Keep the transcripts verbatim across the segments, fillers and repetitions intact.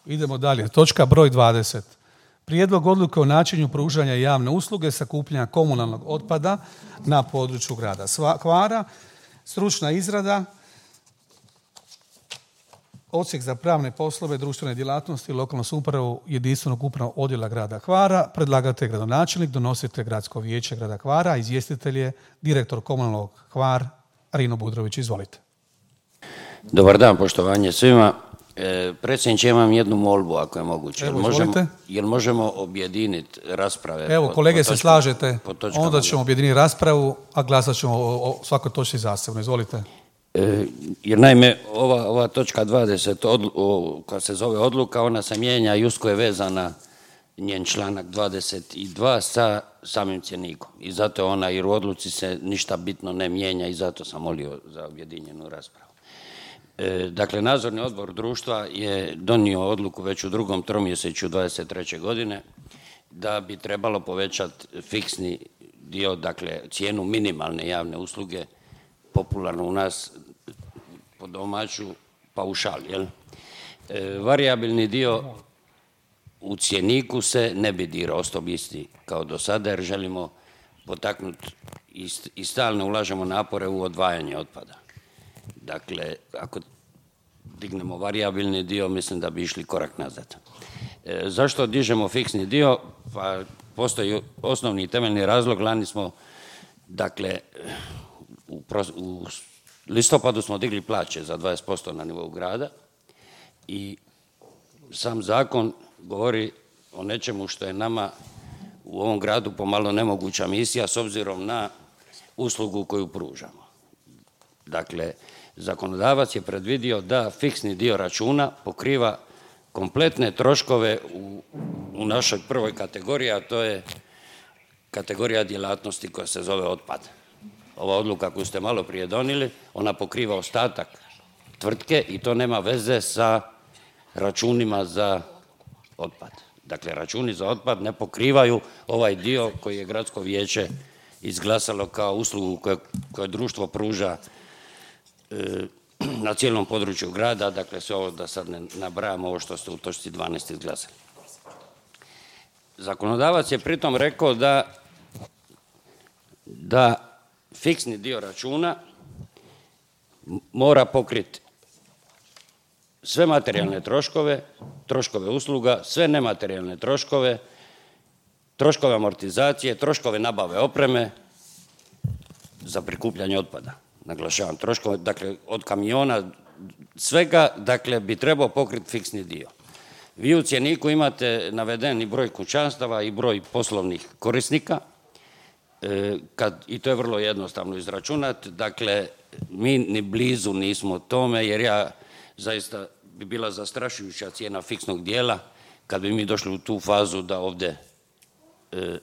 Idemo dalje. Točka broj dvadeset. Prijedlog odluke o načinu pružanja javne usluge sakupljanja komunalnog otpada na području grada Hvara. Stručna izrada. Odsjek za pravne poslove, društvene djelatnosti, lokalnu samoupravu jedinstvenog upravnog odjela grada Hvara. Predlagatelj gradonačelnik, donositelj gradsko vijeće grada Hvara, izvjestitelj je direktor komunalnog Hvar, Rino Budrović. Izvolite. Dobar dan, poštovanje svima. E, predsjedniče, imam jednu molbu, ako je moguće. Evo, jel možemo, izvolite. jel možemo objediniti rasprave? Evo, po, kolege, po se točkama, slažete, po onda ćemo objediniti raspravu, a glasat ćemo o, o svakoj točci zasebno. Izvolite. E, jer naime, ova, ova točka dvadeset, odlu, o, koja se zove odluka, ona se mijenja i usko je vezana njen članak dvadeset dva sa samim cjenikom. I zato ona, jer u odluci se ništa bitno ne mijenja i zato sam molio za objedinjenu raspravu. E, dakle, nadzorni odbor društva je donio odluku već u drugom tromjesečju dvadeset treće godine da bi trebalo povećati fiksni dio, dakle, cijenu minimalne javne usluge, popularno u nas po domaću paušal, jel? E, varijabilni dio u cjeniku se ne bi dirao, ostao bi isti kao do sada, jer želimo potaknuti i, i stalno ulažemo napore u odvajanje otpada. Dakle, ako dignemo varijabilni dio, mislim da bi išli korak nazad. E, zašto dižemo fiksni dio? Pa postoji osnovni i temeljni razlog. Lani smo, dakle, u, u listopadu smo digli plaće za dvadeset posto na nivou grada i sam zakon govori o nečemu što je nama u ovom gradu pomalo nemoguća misija s obzirom na uslugu koju pružamo. Dakle, zakonodavac je predvidio da fiksni dio računa pokriva kompletne troškove u, u našoj prvoj kategoriji, a to je kategorija djelatnosti koja se zove otpad. Ova odluka koju ste malo prije donijeli, ona pokriva ostatak tvrtke i to nema veze sa računima za otpad. Dakle, računi za otpad ne pokrivaju ovaj dio koji je gradsko vijeće izglasalo kao uslugu koje, koje društvo pruža e, na cijelom području grada, dakle sve ovo da sad ne nabrajamo ovo što ste u točci dvanaest izglasali. Zakonodavac je pritom rekao da, da fiksni dio računa mora pokriti sve materijalne troškove, troškove usluga, sve nematerijalne troškove, troškove amortizacije, troškove nabave opreme za prikupljanje otpada. Naglašavam, troškove, dakle, od kamiona, svega, dakle, bi trebao pokriti fiksni dio. Vi u cjeniku imate naveden i broj kućanstava i broj poslovnih korisnika, e, kad, i to je vrlo jednostavno izračunati. Dakle, mi ni blizu nismo tome, jer ja zaista bi bila zastrašujuća cijena fiksnog dijela kad bi mi došli u tu fazu da ovdje e,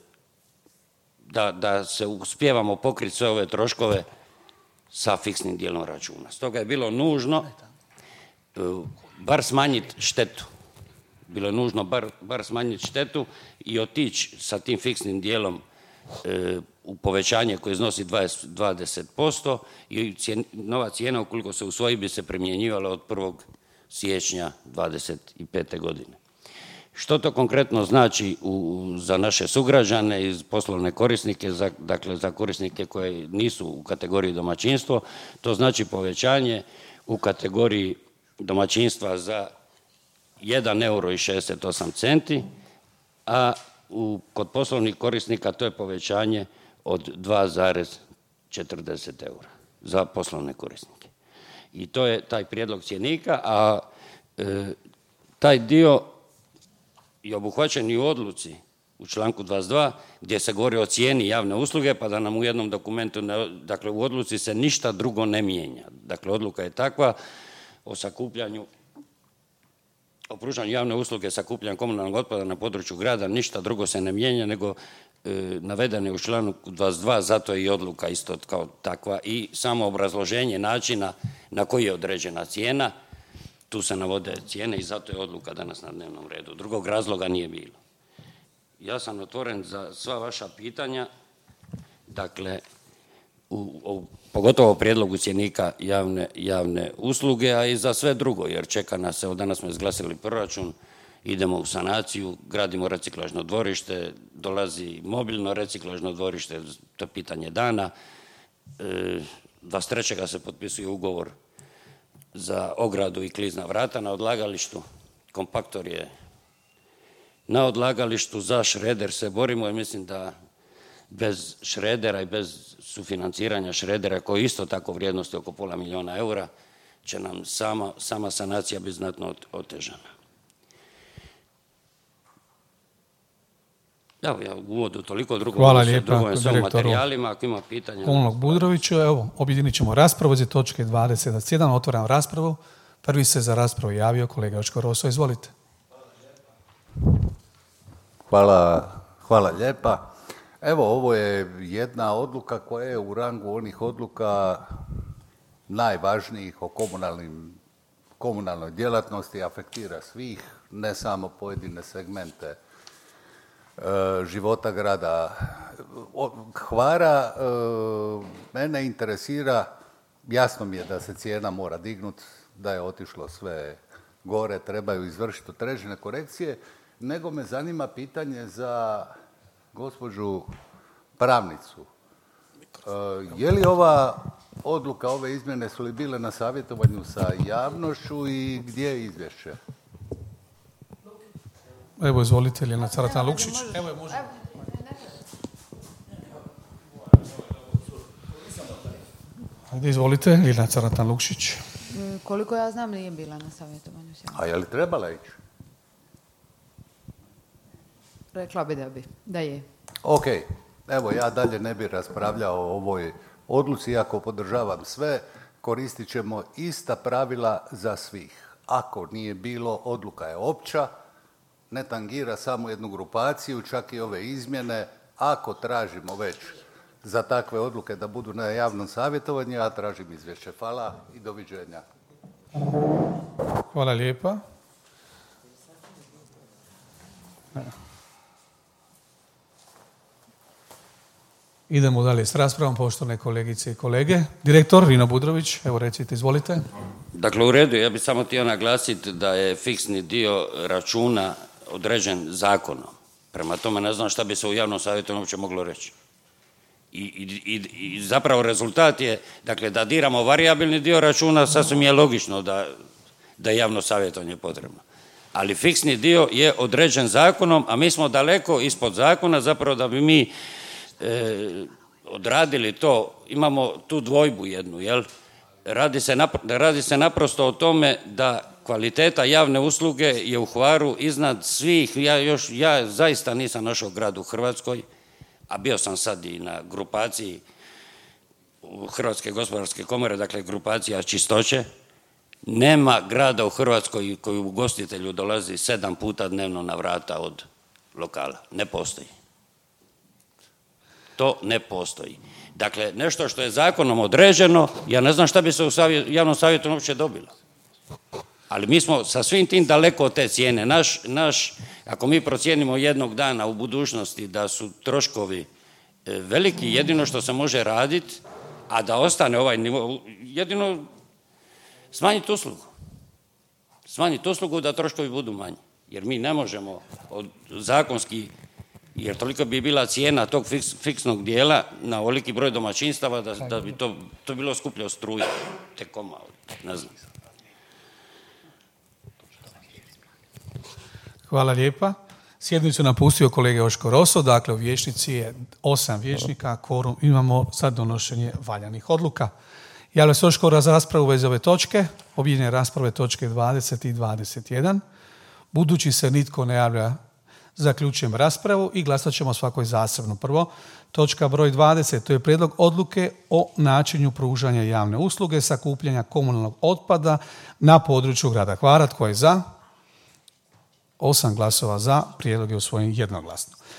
da, da se uspijevamo pokriti sve ove troškove sa fiksnim dijelom računa. Stoga je bilo nužno e, bar smanjiti štetu. Bilo je nužno bar, bar smanjiti štetu i otići sa tim fiksnim dijelom e, u povećanje koje iznosi dvadeset posto i cijen, nova cijena ukoliko se usvoji bi se primjenjivala od prvog siječnja dvadeset pete godine. Što to konkretno znači u, za naše sugrađane i poslovne korisnike, za, dakle za korisnike koji nisu u kategoriji domaćinstvo? To znači povećanje u kategoriji domaćinstva za jedan euro i šezdeset osam centi, a u, kod poslovnih korisnika to je povećanje od dva zarez četrdeset eura za poslovne korisnike. I to je taj prijedlog cjenika, a e, taj dio je obuhvaćen i u odluci u članku dvadeset dva gdje se govori o cijeni javne usluge, pa da nam u jednom dokumentu, ne, dakle u odluci se ništa drugo ne mijenja. Dakle, odluka je takva o sakupljanju, o pružanju javne usluge sakupljanju komunalnog otpada na području grada, ništa drugo se ne mijenja, nego e, navedeno je u članku dvadeset dva, zato je i odluka isto kao takva i samo obrazloženje načina na koji je određena cijena. Tu se navode cijene i zato je odluka danas na dnevnom redu. Drugog razloga nije bilo. Ja sam otvoren za sva vaša pitanja. Dakle, u, u pogotovo prijedlogu cjenika javne, javne usluge, a i za sve drugo, jer čeka nas, evo danas smo izglasili proračun, idemo u sanaciju, gradimo reciklažno dvorište, dolazi mobilno reciklažno dvorište, to je pitanje dana. dvadeset trećeg se potpisuje ugovor za ogradu i klizna vrata na odlagalištu. Kompaktor je na odlagalištu, za šreder se borimo i mislim da bez šredera i bez sufinanciranja šredera, koji isto tako vrijednosti oko pola milijuna eura, će nam sama, sama sanacija biti znatno otežana. Evo, ja u uvodu toliko, drugo Hvala lijepa drugo sve u materijalima, ako ima pitanja. Komunalnog Budroviću, evo, objedinit ćemo raspravu za točke dvadeset sedam, otvaram raspravu. Prvi se za raspravu javio kolega Joško Roso, izvolite. Hvala, hvala lijepa. Evo, ovo je jedna odluka koja je u rangu onih odluka najvažnijih o komunalnim, komunalnoj djelatnosti, afektira svih, ne samo pojedine segmente e, života grada Hvara. E, mene interesira, jasno mi je da se cijena mora dignuti, da je otišlo sve gore, trebaju izvršiti određene korekcije, nego me zanima pitanje za gospođu pravnicu. E, je li ova odluka, ove izmjene su li bile na savjetovanju sa javnošću i gdje je izvješće? Evo, izvolite, Ljiljana Caratan Lukšić. Evo je, može. Ajde, izvolite, Ljiljana Caratan Lukšić. Koliko ja znam, nije bila na savjetovanju. A je li trebala ići? Rekla bi da bi, da je. Ok, evo ja dalje ne bih raspravljao o ovoj odluci, iako podržavam sve, koristit ćemo ista pravila za svih. Ako nije bilo, odluka je opća, ne tangira samo jednu grupaciju, čak i ove izmjene. Ako tražimo već za takve odluke da budu na javnom savjetovanju, ja tražim izvješće. Hvala i doviđenja. Hvala lijepa. Idemo dalje s raspravom, poštovane kolegice i kolege. Direktor Rino Budrović, evo recite, izvolite. Dakle, u redu, ja bih samo htio naglasiti da je fiksni dio računa određen zakonom. Prema tome ne znam šta bi se u javnom savjetu uopće moglo reći. I, i, i zapravo rezultat je, dakle, da diramo varijabilni dio računa, sasvim je logično da, da je javno savjetovanje potrebno. Ali fiksni dio je određen zakonom, a mi smo daleko ispod zakona, zapravo da bi mi e, odradili to, imamo tu dvojbu jednu, jel? Radi se, napr- radi se naprosto o tome da kvaliteta javne usluge je u Hvaru iznad svih. Ja, još, ja zaista nisam našao grad u Hrvatskoj, a bio sam sad i na grupaciji Hrvatske gospodarske komore, dakle grupacija čistoće. Nema grada u Hrvatskoj koji u ugostitelju dolazi sedam puta dnevno na vrata od lokala. Ne postoji. To ne postoji. Dakle, nešto što je zakonom određeno, ja ne znam šta bi se u savjet, javnom savjetu uopće dobilo. Ali mi smo sa svim tim daleko od te cijene. Naš, naš, ako mi procijenimo jednog dana u budućnosti da su troškovi veliki, jedino što se može raditi, a da ostane ovaj nivo, jedino smanjiti uslugu. Smanjiti uslugu da troškovi budu manji. Jer mi ne možemo od zakonski, jer toliko bi bila cijena tog fiks, fiksnog dijela na ovoliki broj domaćinstava da, da bi to, to bilo skuplje od struje. Tekoma, ne znam. Hvala lijepa. Sjednicu napustio kolega Joško Roso, dakle u vijećnici je osam vijećnika, kvorum imamo za donošenje valjanih odluka. Javlja se Joško za raspravu u vezi ove točke, objedinjene rasprave točke dvadeset i dvadeset jedan. Budući se nitko ne javlja, zaključujem raspravu i glasat ćemo svakoj zasebno. Prvo, točka broj dvadeset, to je prijedlog odluke o načinu pružanja javne usluge sakupljanja komunalnog otpada na području grada Hvara. Tko je za? Osam glasova za, prijedlog je usvojen jednoglasno.